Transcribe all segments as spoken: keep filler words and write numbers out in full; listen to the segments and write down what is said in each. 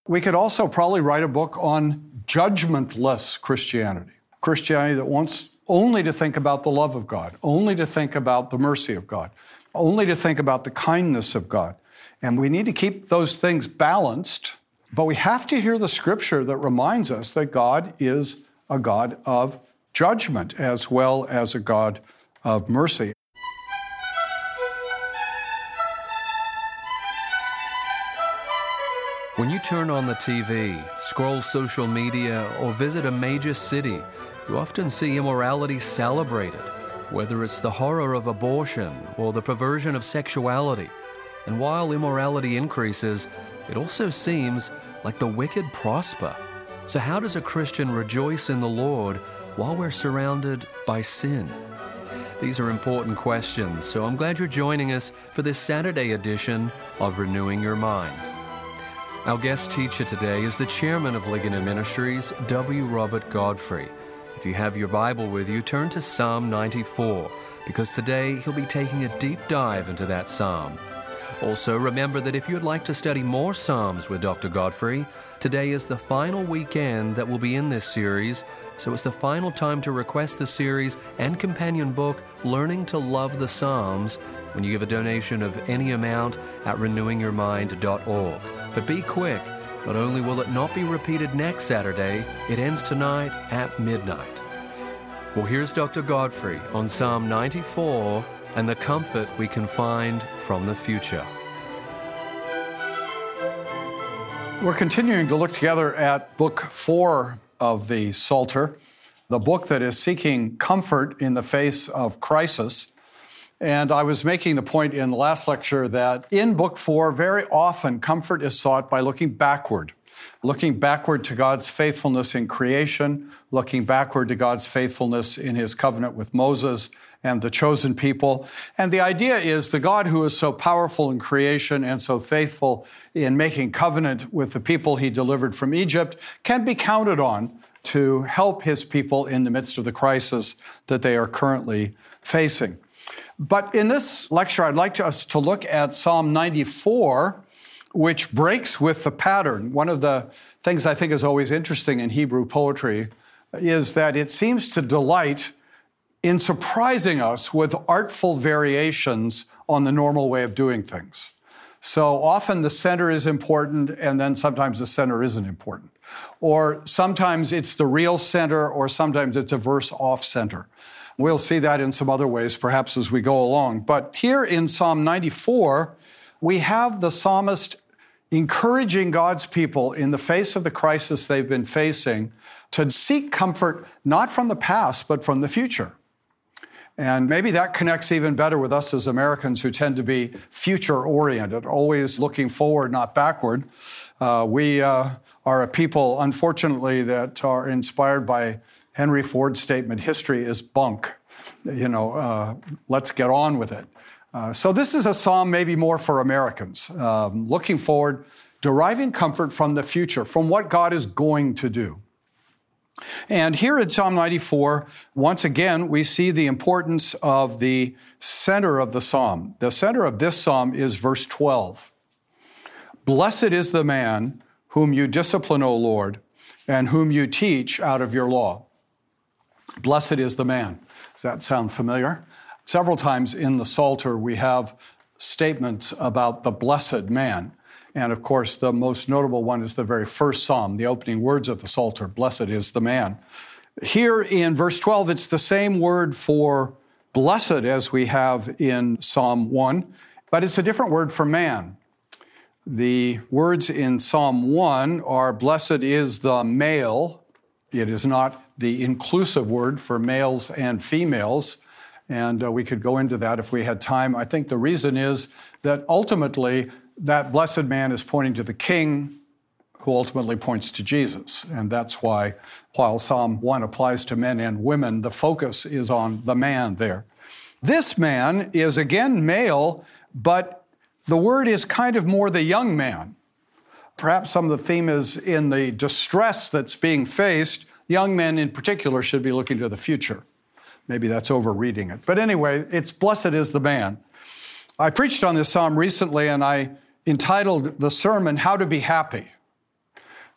We could also probably write a book on judgmentless Christianity. Christianity that wants only to think about the love of God, only to think about the mercy of God, only to think about the kindness of God. And we need to keep those things balanced, but we have to hear the scripture that reminds us that God is a God of judgment as well as a God of mercy. When you turn on the T V, scroll social media, or visit a major city, you often see immorality celebrated, whether it's the horror of abortion or the perversion of sexuality. And while immorality increases, it also seems like the wicked prosper. So how does a Christian rejoice in the Lord while we're surrounded by sin? These are important questions, so I'm glad you're joining us for this Saturday edition of Renewing Your Mind. Our guest teacher today is the chairman of Ligonier Ministries, W. Robert Godfrey. If you have your Bible with you, turn to Psalm ninety-four, because today he'll be taking a deep dive into that psalm. Also, remember that if you'd like to study more Psalms with Doctor Godfrey, today is the final weekend that will be in this series, so it's the final time to request the series and companion book, Learning to Love the Psalms, when you give a donation of any amount at renewing your mind dot org. But be quick, not only will it not be repeated next Saturday, it ends tonight at midnight. Well, here's Doctor Godfrey on Psalm ninety-four and the comfort we can find from the future. We're continuing to look together at Book Four of the Psalter, the book that is seeking comfort in the face of crisis. And I was making the point in the last lecture that in Book Four, very often comfort is sought by looking backward, looking backward to God's faithfulness in creation, looking backward to God's faithfulness in his covenant with Moses and the chosen people. And the idea is the God who is so powerful in creation and so faithful in making covenant with the people he delivered from Egypt can be counted on to help his people in the midst of the crisis that they are currently facing. But in this lecture, I'd like us to look at Psalm ninety-four, which breaks with the pattern. One of the things I think is always interesting in Hebrew poetry is that it seems to delight in surprising us with artful variations on the normal way of doing things. So often the center is important, and then sometimes the center isn't important. Or sometimes it's the real center, or sometimes it's a verse off center. We'll see that in some other ways, perhaps as we go along. But here in Psalm ninety-four, we have the psalmist encouraging God's people in the face of the crisis they've been facing to seek comfort not from the past, but from the future. And maybe that connects even better with us as Americans who tend to be future-oriented, always looking forward, not backward. Uh, we uh, are a people, unfortunately, that are inspired by Henry Ford's statement, history is bunk. You know, uh, let's get on with it. Uh, so this is a psalm maybe more for Americans, um, looking forward, deriving comfort from the future, from what God is going to do. And here in Psalm ninety-four, once again, we see the importance of the center of the psalm. The center of this psalm is verse twelve. Blessed is the man whom you discipline, O Lord, and whom you teach out of your law. Blessed is the man. Does that sound familiar? Several times in the Psalter, we have statements about the blessed man. And of course, the most notable one is the very first psalm, the opening words of the Psalter, blessed is the man. Here in verse twelve, it's the same word for blessed as we have in Psalm one, but it's a different word for man. The words in Psalm one are blessed is the male. It is not the inclusive word for males and females, and uh, we could go into that if we had time. I think the reason is that ultimately that blessed man is pointing to the king, who ultimately points to Jesus. And that's why, while Psalm one applies to men and women, the focus is on the man there. This man is again male, but the word is kind of more the young man. Perhaps some of the theme is in the distress that's being faced. Young men in particular should be looking to the future. Maybe that's overreading it. But anyway, it's blessed is the man. I preached on this psalm recently, and I entitled the sermon, How to Be Happy.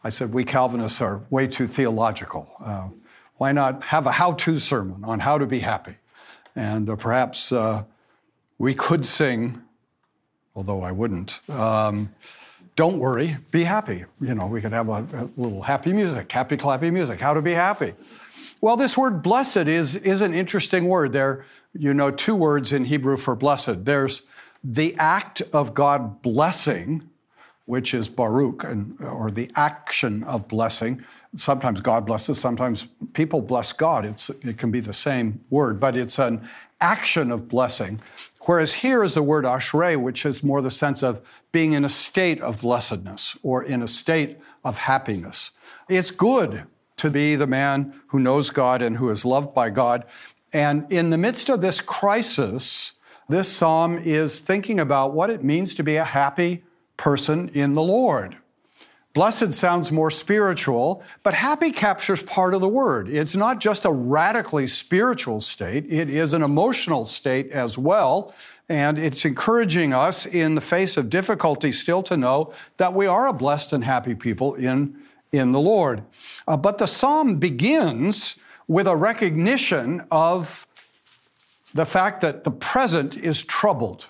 I said, we Calvinists are way too theological. Uh, why not have a how-to sermon on how to be happy? And uh, perhaps uh, we could sing, although I wouldn't, um, don't worry, be happy. You know, we could have a, a little happy music, happy clappy music, how to be happy. Well, this word blessed is, is an interesting word. There, you know, two words in Hebrew for blessed. There's the act of God blessing, which is Baruch, and, or the action of blessing. Sometimes God blesses, sometimes people bless God. It's, it can be the same word, but it's an action of blessing. Whereas here is the word ashrei, which is more the sense of being in a state of blessedness or in a state of happiness. It's good to be the man who knows God and who is loved by God. And in the midst of this crisis, this psalm is thinking about what it means to be a happy person in the Lord. Blessed sounds more spiritual, but happy captures part of the word. It's not just a radically spiritual state, it is an emotional state as well, and it's encouraging us in the face of difficulty still to know that we are a blessed and happy people in, in the Lord. Uh, but the psalm begins with a recognition of the fact that the present is troubled.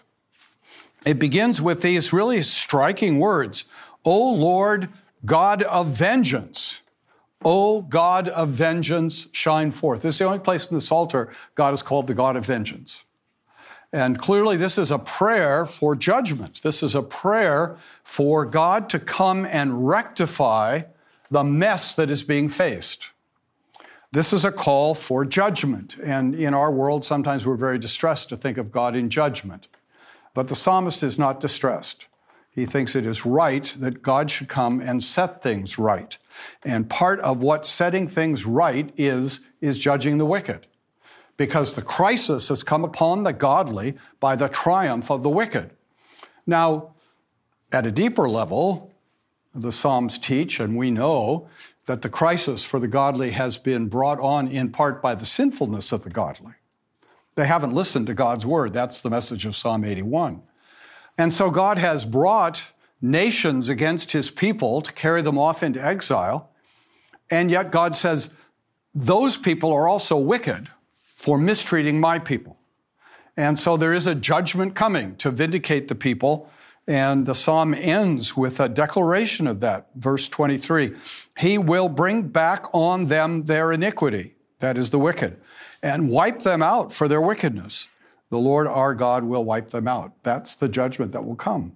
It begins with these really striking words, O Lord, God of vengeance. O God of vengeance, shine forth. This is the only place in the Psalter God is called the God of vengeance. And clearly this is a prayer for judgment. This is a prayer for God to come and rectify the mess that is being faced. This is a call for judgment. And in our world, sometimes we're very distressed to think of God in judgment. But the psalmist is not distressed. He thinks it is right that God should come and set things right. And part of what setting things right is, is judging the wicked. Because the crisis has come upon the godly by the triumph of the wicked. Now, at a deeper level, the Psalms teach, and we know, that the crisis for the godly has been brought on in part by the sinfulness of the godly. They haven't listened to God's word. That's the message of Psalm eighty-one. And so God has brought nations against his people to carry them off into exile. And yet God says, those people are also wicked for mistreating my people. And so there is a judgment coming to vindicate the people. And the psalm ends with a declaration of that. Verse twenty-three, he will bring back on them their iniquity, that is the wicked, and wipe them out for their wickedness. The Lord our God will wipe them out. That's the judgment that will come.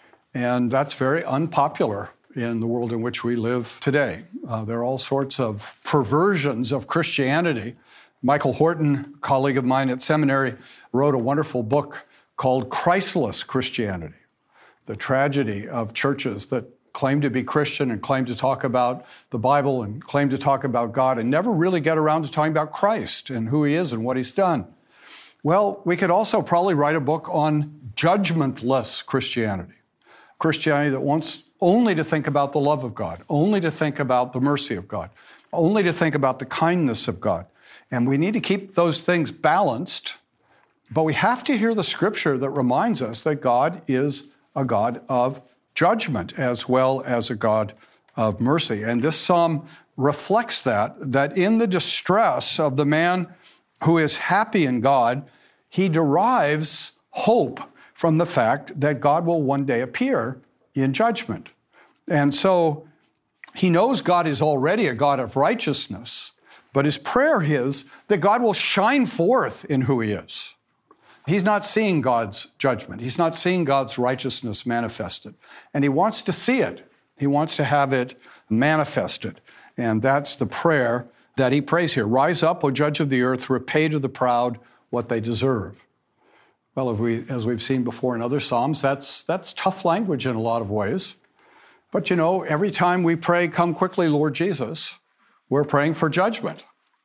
And that's very unpopular in the world in which we live today. Uh, there are all sorts of perversions of Christianity. Michael Horton, a colleague of mine at seminary, wrote a wonderful book called Christless Christianity, the tragedy of churches that claim to be Christian and claim to talk about the Bible and claim to talk about God and never really get around to talking about Christ and who he is and what he's done. Well, we could also probably write a book on judgmentless Christianity, Christianity that wants only to think about the love of God, only to think about the mercy of God, only to think about the kindness of God. And we need to keep those things balanced, but we have to hear the scripture that reminds us that God is a God of judgment as well as a God of mercy. And this psalm reflects that, that in the distress of the man who is happy in God, he derives hope from the fact that God will one day appear in judgment. And so he knows God is already a God of righteousness, but his prayer is that God will shine forth in who he is. He's not seeing God's judgment. He's not seeing God's righteousness manifested. And he wants to see it. He wants to have it manifested. And that's the prayer that he prays here. Rise up, O judge of the earth, repay to the proud what they deserve. Well, if we, as we've seen before in other Psalms, that's, that's tough language in a lot of ways. But you know, every time we pray, come quickly, Lord Jesus, we're praying for judgment.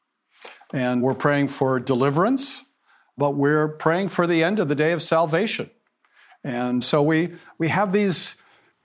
And we're praying for deliverance, but we're praying for the end of the day of salvation. And so we, we have these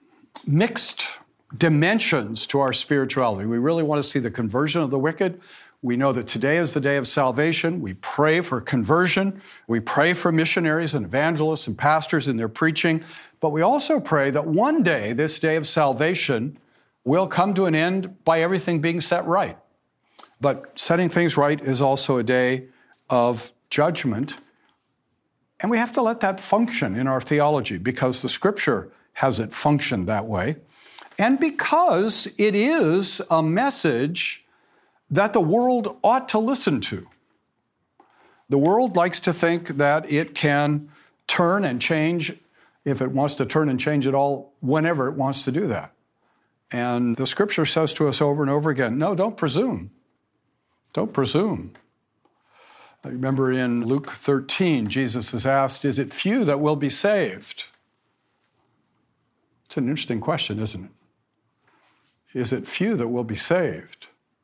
mixed dimensions to our spirituality. We really want to see the conversion of the wicked. We know that today is the day of salvation. We pray for conversion. We pray for missionaries and evangelists and pastors in their preaching. But we also pray that one day, this day of salvation, will come to an end by everything being set right. But setting things right is also a day of judgment. And we have to let that function in our theology because the Scripture has it function that way. And because it is a message that the world ought to listen to. The world likes to think that it can turn and change, if it wants to turn and change at all, whenever it wants to do that. And the Scripture says to us over and over again, no, don't presume. Don't presume. I remember in Luke thirteen, Jesus is asked, is it few that will be saved? It's an interesting question, isn't it? Is it few that will be saved?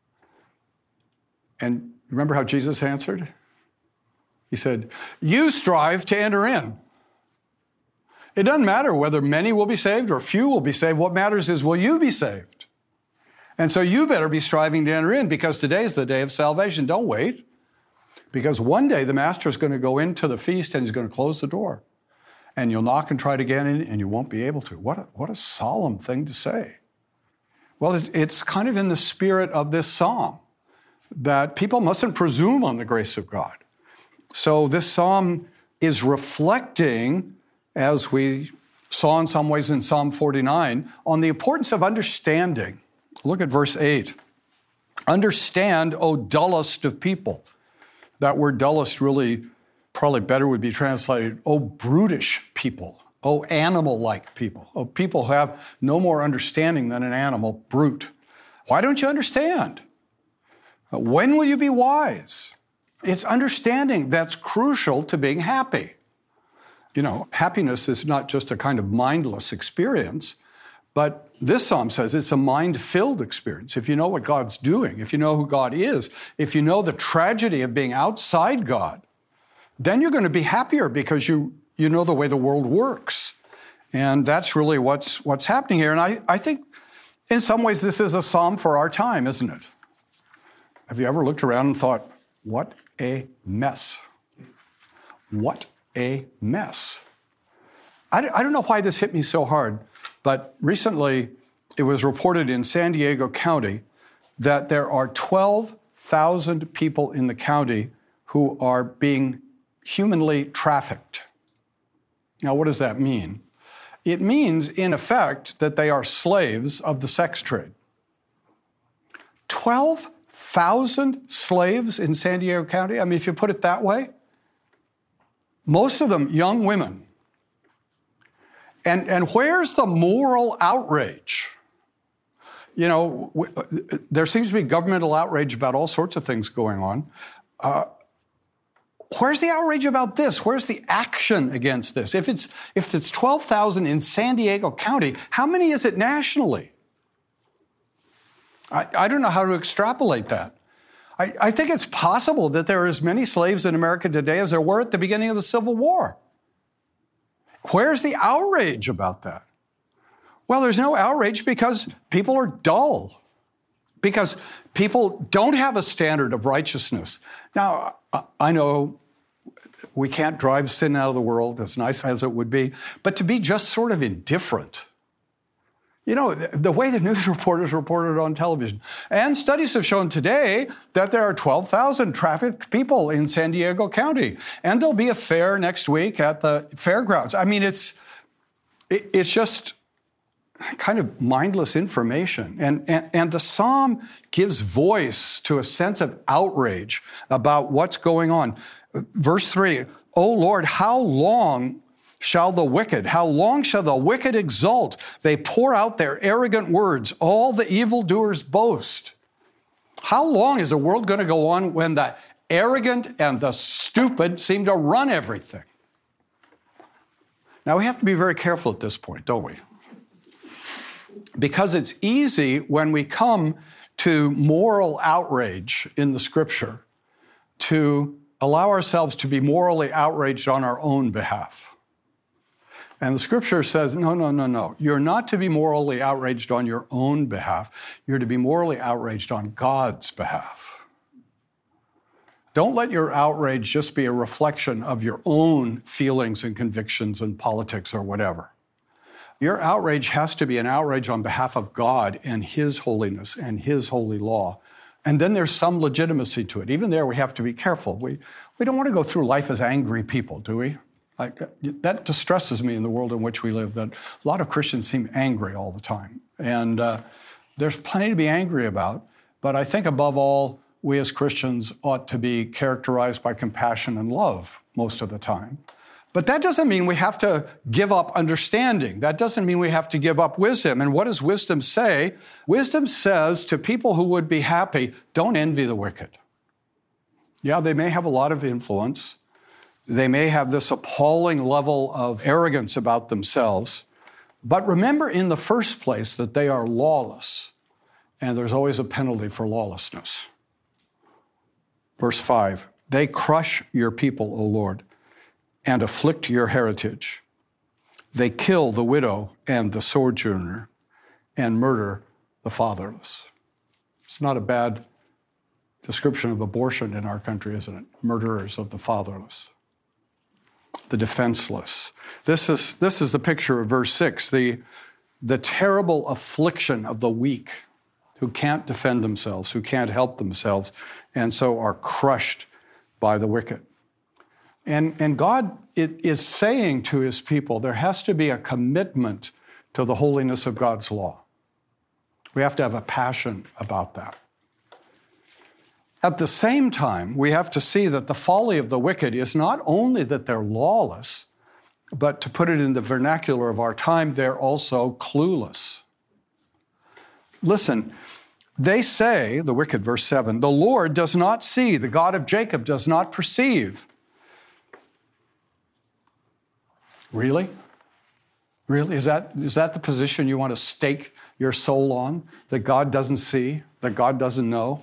And remember how Jesus answered? He said, you strive to enter in. It doesn't matter whether many will be saved or few will be saved. What matters is, will you be saved? And so you better be striving to enter in because today is the day of salvation. Don't wait. Because one day the master is going to go into the feast and he's going to close the door. And you'll knock and try to get in and you won't be able to. What a, what a solemn thing to say. Well, it's, it's kind of in the spirit of this psalm that people mustn't presume on the grace of God. So this psalm is reflecting, as we saw in some ways in Psalm forty-nine, on the importance of understanding. Look at verse eight. Understand, O dullest of people. That word dullest really probably better would be translated, O brutish people, O animal-like people, O people who have no more understanding than an animal, brute. Why don't you understand? When will you be wise? It's understanding that's crucial to being happy. You know, happiness is not just a kind of mindless experience, but this psalm says it's a mind-filled experience. If you know what God's doing, if you know who God is, if you know the tragedy of being outside God, then you're going to be happier because you, you know the way the world works. And that's really what's, what's happening here. And I, I think in some ways this is a psalm for our time, isn't it? Have you ever looked around and thought, what a mess? What a mess. I, I don't know why this hit me so hard, but recently it was reported in San Diego County that there are twelve thousand people in the county who are being humanly trafficked. Now, what does that mean? It means, in effect, that they are slaves of the sex trade. twelve thousand slaves in San Diego County? I mean, if you put it that way, most of them young women. And, and where's the moral outrage? You know, w- there seems to be governmental outrage about all sorts of things going on. Uh, where's the outrage about this? Where's the action against this? If it's, if it's twelve thousand in San Diego County, how many is it nationally? I, I don't know how to extrapolate that. I, I think it's possible that there are as many slaves in America today as there were at the beginning of the Civil War. Where's the outrage about that? Well, there's no outrage because people are dull, because people don't have a standard of righteousness. Now, I know we can't drive sin out of the world, as nice as it would be, but to be just sort of indifferent. You know, the way the news reporters reported on television. And studies have shown today that there are twelve thousand trafficked people in San Diego County. And there'll be a fair next week at the fairgrounds. I mean, it's it's just kind of mindless information. And, and, and the psalm gives voice to a sense of outrage about what's going on. Verse three, O Lord, how long shall the wicked, how long shall the wicked exult? They pour out their arrogant words. All the evildoers boast. How long is the world going to go on when the arrogant and the stupid seem to run everything? Now, we have to be very careful at this point, don't we? Because it's easy when we come to moral outrage in the Scripture to allow ourselves to be morally outraged on our own behalf. And the Scripture says, no, no, no, no. You're not to be morally outraged on your own behalf. You're to be morally outraged on God's behalf. Don't let your outrage just be a reflection of your own feelings and convictions and politics or whatever. Your outrage has to be an outrage on behalf of God and His holiness and His holy law. And then there's some legitimacy to it. Even there, we have to be careful. We, we don't want to go through life as angry people, do we? I, that distresses me in the world in which we live, that a lot of Christians seem angry all the time. And uh, there's plenty to be angry about. But I think above all, we as Christians ought to be characterized by compassion and love most of the time. But that doesn't mean we have to give up understanding. That doesn't mean we have to give up wisdom. And what does wisdom say? Wisdom says to people who would be happy, don't envy the wicked. Yeah, they may have a lot of influence. They may have this appalling level of arrogance about themselves. But remember in the first place that they are lawless. And there's always a penalty for lawlessness. Verse five, they crush your people, O Lord, and afflict your heritage. They kill the widow and the sojourner and murder the fatherless. It's not a bad description of abortion in our country, isn't it? Murderers of the fatherless, the defenseless. This is, this is the picture of verse six, the, the terrible affliction of the weak who can't defend themselves, who can't help themselves, and so are crushed by the wicked. And, and God it is saying to His people, there has to be a commitment to the holiness of God's law. We have to have a passion about that. At the same time, we have to see that the folly of the wicked is not only that they're lawless, but to put it in the vernacular of our time, they're also clueless. Listen, they say, the wicked, verse seven, the Lord does not see, the God of Jacob does not perceive. Really? Really? Is that, is that the position you want to stake your soul on? That God doesn't see? That God doesn't know?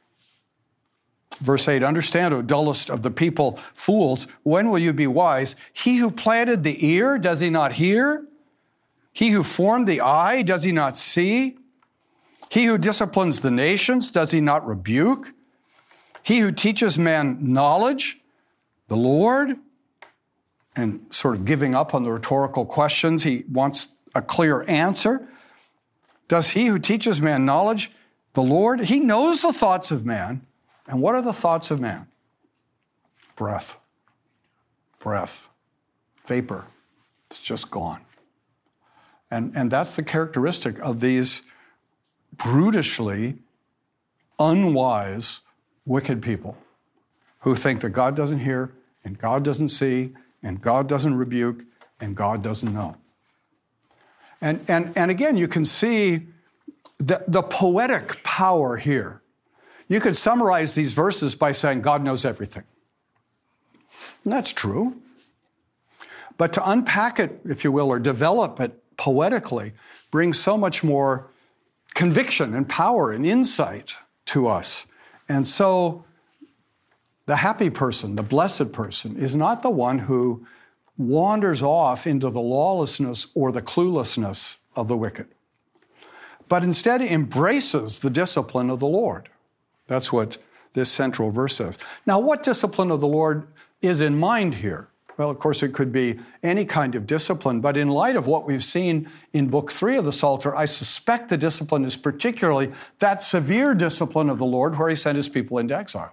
Verse eight, understand, O dullest of the people, fools, when will you be wise? He who planted the ear, does he not hear? He who formed the eye, does he not see? He who disciplines the nations, does he not rebuke? He who teaches man knowledge, the Lord, and sort of giving up on the rhetorical questions, he wants a clear answer. Does he who teaches man knowledge, the Lord, he knows the thoughts of man. And what are the thoughts of man? Breath, breath, vapor. It's just gone. And, and that's the characteristic of these brutishly unwise, wicked people who think that God doesn't hear and God doesn't see and God doesn't rebuke and God doesn't know. And, and, and again, you can see the, the poetic power here. You could summarize these verses by saying God knows everything. And that's true. But to unpack it, if you will, or develop it poetically, brings so much more conviction and power and insight to us. And so the happy person, the blessed person, is not the one who wanders off into the lawlessness or the cluelessness of the wicked, but instead embraces the discipline of the Lord. That's what this central verse says. Now, what discipline of the Lord is in mind here? Well, of course, it could be any kind of discipline, but in light of what we've seen in Book three of the Psalter, I suspect the discipline is particularly that severe discipline of the Lord where He sent His people into exile.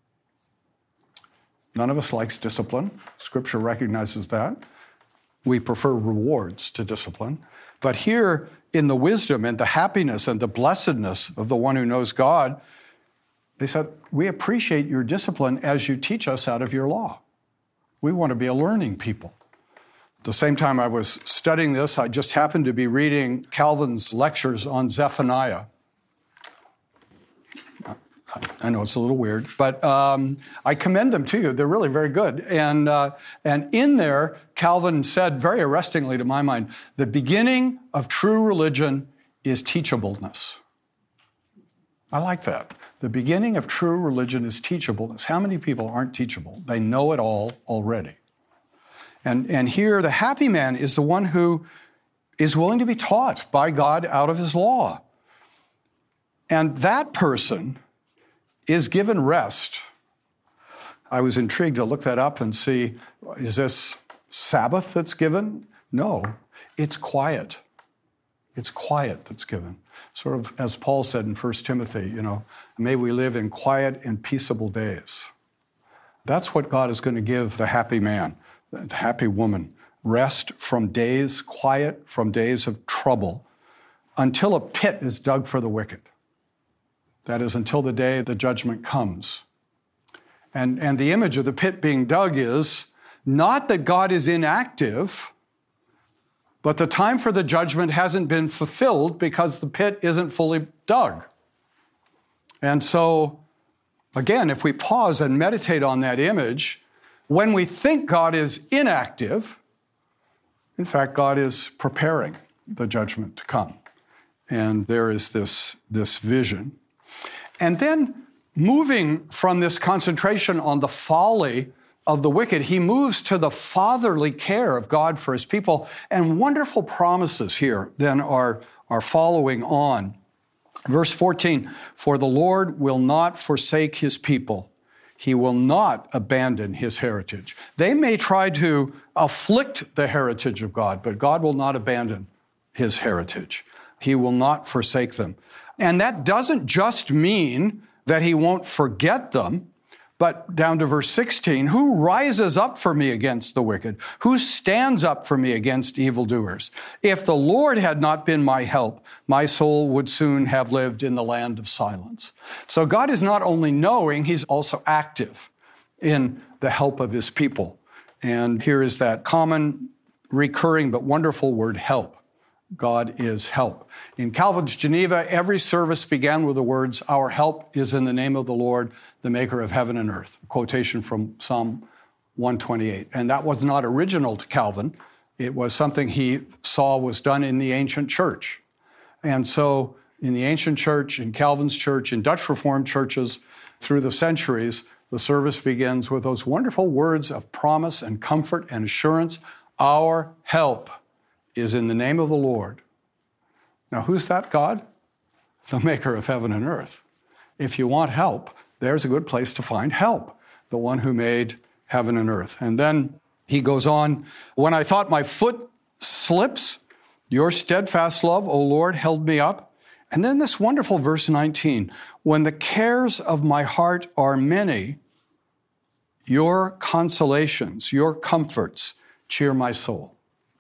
None of us likes discipline. Scripture recognizes that. We prefer rewards to discipline. But here, in the wisdom and the happiness and the blessedness of the one who knows God, they said, we appreciate your discipline as you teach us out of your law. We want to be a learning people. At the same time I was studying this, I just happened to be reading Calvin's lectures on Zephaniah. I know it's a little weird, but um, I commend them to you. They're really very good. And, uh, and in there, Calvin said, very arrestingly to my mind, the beginning of true religion is teachableness. I like that. The beginning of true religion is teachableness. How many people aren't teachable? They know it all already. And, and here, the happy man is the one who is willing to be taught by God out of His law. And that person is given rest. I was intrigued to look that up and see, is this Sabbath that's given? No. it's quiet. It's quiet that's given. Sort of as Paul said in First Timothy, you know, may we live in quiet and peaceable days. That's what God is going to give the happy man, the happy woman. Rest from days, quiet from days of trouble, until a pit is dug for the wicked. That is, until the day the judgment comes. And, and the image of the pit being dug is not that God is inactive, but the time for the judgment hasn't been fulfilled because the pit isn't fully dug. And so, again, if we pause and meditate on that image, when we think God is inactive, in fact, God is preparing the judgment to come. And there is this, this vision. And then moving from this concentration on the folly of the wicked, he moves to the fatherly care of God for his people. And wonderful promises here then are, are following on. Verse fourteen, for the Lord will not forsake his people. He will not abandon his heritage. They may try to afflict the heritage of God, but God will not abandon his heritage. He will not forsake them. And that doesn't just mean that he won't forget them, but down to verse sixteen, who rises up for me against the wicked? Who stands up for me against evildoers? If the Lord had not been my help, my soul would soon have lived in the land of silence. So God is not only knowing, he's also active in the help of his people. And here is that common, recurring, but wonderful word, help. God is help. In Calvin's Geneva, every service began with the words, our help is in the name of the Lord, the maker of heaven and earth. A quotation from Psalm one twenty-eight. And that was not original to Calvin. It was something he saw was done in the ancient church. And so in the ancient church, in Calvin's church, in Dutch Reformed churches, through the centuries, the service begins with those wonderful words of promise and comfort and assurance. Our help is in the name of the Lord. Now, who's that God? The maker of heaven and earth. If you want help, there's a good place to find help, the one who made heaven and earth. And then he goes on, when I thought my foot slips, your steadfast love, O Lord, held me up. And then this wonderful verse nineteen, when the cares of my heart are many, your consolations, your comforts cheer my soul.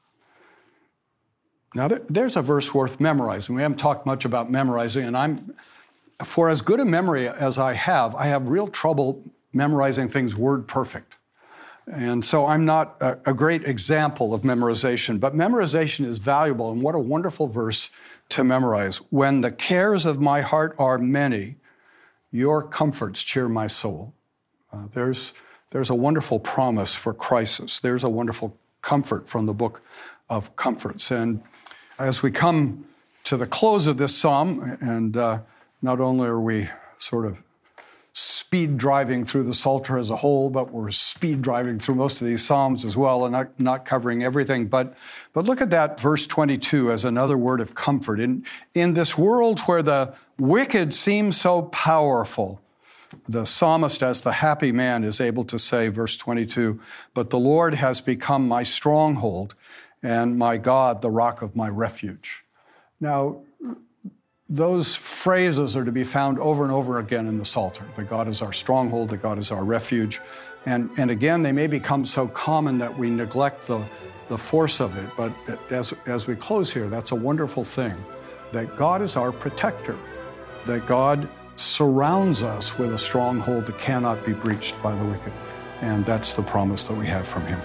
Now, there, there's a verse worth memorizing. We haven't talked much about memorizing, and I'm, for as good a memory as I have, I have real trouble memorizing things word perfect. And so I'm not a, a great example of memorization, but memorization is valuable, and what a wonderful verse to memorize. When the cares of my heart are many, your comforts cheer my soul. Uh, there's, there's a wonderful promise for crisis. There's a wonderful comfort from the book of comforts. And as we come to the close of this psalm, and uh, not only are we sort of speed driving through the Psalter as a whole, but we're speed driving through most of these psalms as well, and not, not covering everything. But, but look at that verse twenty-two as another word of comfort. In, in this world where the wicked seem so powerful, the psalmist, as the happy man, is able to say, verse twenty-two, but the Lord has become my stronghold, and my God, the rock of my refuge. Now, those phrases are to be found over and over again in the Psalter. That God is our stronghold, that God is our refuge. And, and again, they may become so common that we neglect the, the force of it. But as, as we close here, that's a wonderful thing, that God is our protector, that God surrounds us with a stronghold that cannot be breached by the wicked. And that's the promise that we have from him.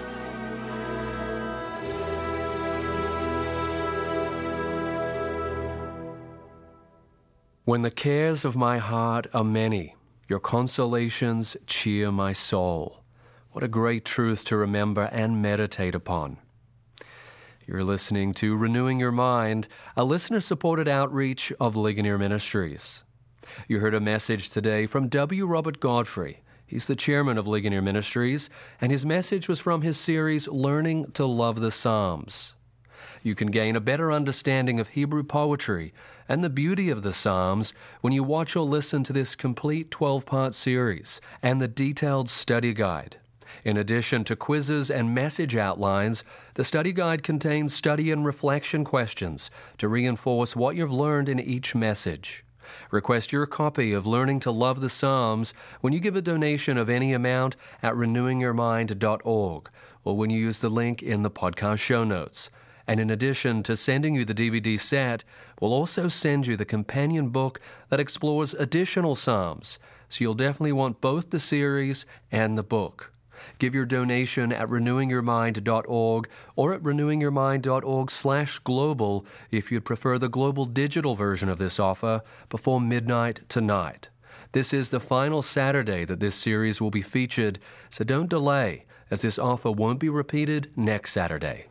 When the cares of my heart are many, your consolations cheer my soul. What a great truth to remember and meditate upon. You're listening to Renewing Your Mind, a listener-supported outreach of Ligonier Ministries. You heard a message today from W. Robert Godfrey. He's the chairman of Ligonier Ministries, and his message was from his series, Learning to Love the Psalms. You can gain a better understanding of Hebrew poetry and the beauty of the Psalms when you watch or listen to this complete twelve-part series and the detailed study guide. In addition to quizzes and message outlines, the study guide contains study and reflection questions to reinforce what you've learned in each message. Request your copy of Learning to Love the Psalms when you give a donation of any amount at renewing your mind dot org or when you use the link in the podcast show notes. And in addition to sending you the D V D set, we'll also send you the companion book that explores additional Psalms, so you'll definitely want both the series and the book. Give your donation at renewing your mind dot org or at renewing your mind dot org slash global if you'd prefer the global digital version of this offer before midnight tonight. This is the final Saturday that this series will be featured, so don't delay, as this offer won't be repeated next Saturday.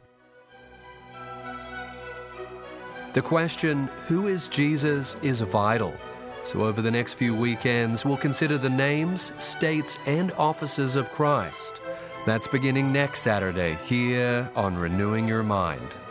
The question, who is Jesus, is vital. So over the next few weekends, we'll consider the names, states, and offices of Christ. That's beginning next Saturday here on Renewing Your Mind.